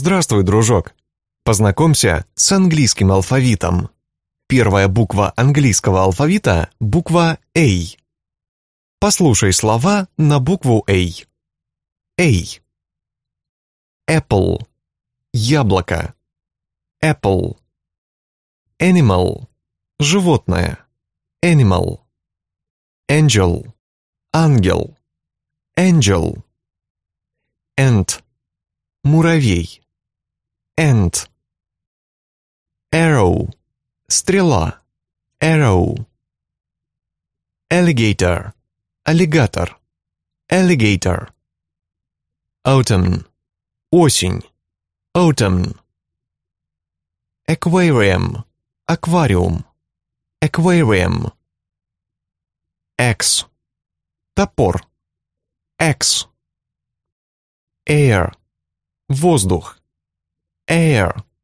Здравствуй, дружок! Познакомься с английским алфавитом. Первая буква английского алфавита – буква A. Послушай слова на букву A. A. Apple – яблоко. Apple. Animal – животное. Animal. Angel – ангел. Angel. Ant – муравей. Ant. Arrow – стрела. Arrow. Alligator – аллигатор. Alligator. Autumn – осень. Autumn. Aquarium – аквариум. Aquarium. Axe – топор. Axe. Air – воздух. Air.